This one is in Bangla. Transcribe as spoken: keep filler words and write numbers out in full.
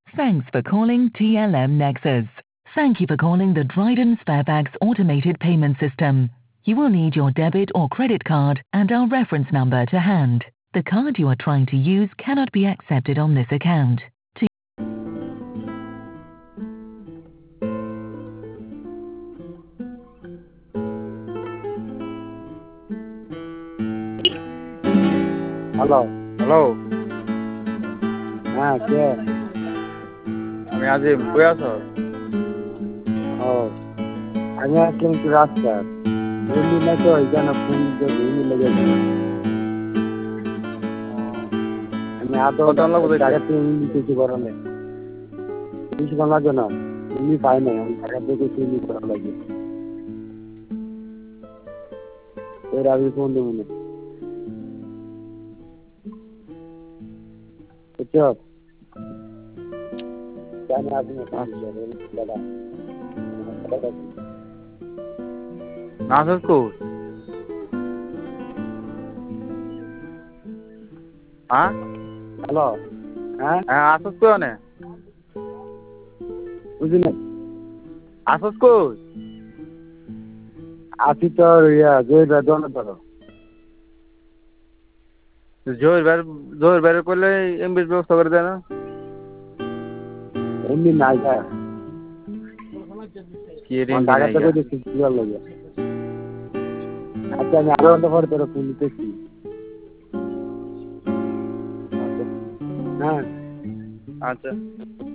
Thanks for calling T L M Nexus. Thank you for calling the Dryden Sparebags automated payment system. You will need your debit or credit card and our reference number to hand. The card you are trying to use cannot be accepted on this account. To hello, hello, হ্যাঁ কে? আমি আজিম, কই আছো? ও আমি আসলাম একটু রাস্তার এমনি না তো এখানে ফোন এমনি লেগে গেছে। আমি আদৌ কত লাগবে দেখতে? টাকা তো এমনি কিছু করার নেই, কিছু করা লাগবে না, এমনি পাই নাই, আমি টাকা থেকে এমনি করা লাগে। এর আগে ফোন দেবো না, বুঝছো? কেন আপনি দাদা নাসিস কই? হ্যাঁ? হ্যালো, হ্যাঁ হ্যাঁ, আসিস কই ওনে? বুঝলি আসিস কই? আছি তো ইয়া জয় বেদনা ধরো জহির ভাই জহির ভাইয়ের কইলে এমবির ব্যবস্থা করে দেয় না? এমনি নাই যায় কি রে আমার এমবি টাকা নাই থেকে গা? দেখছি কি ভালো লাগে। আচ্ছা আমি আধা ঘন্টা পরে তোর ফোন নিতেছি। হ্যাঁ আচ্ছা।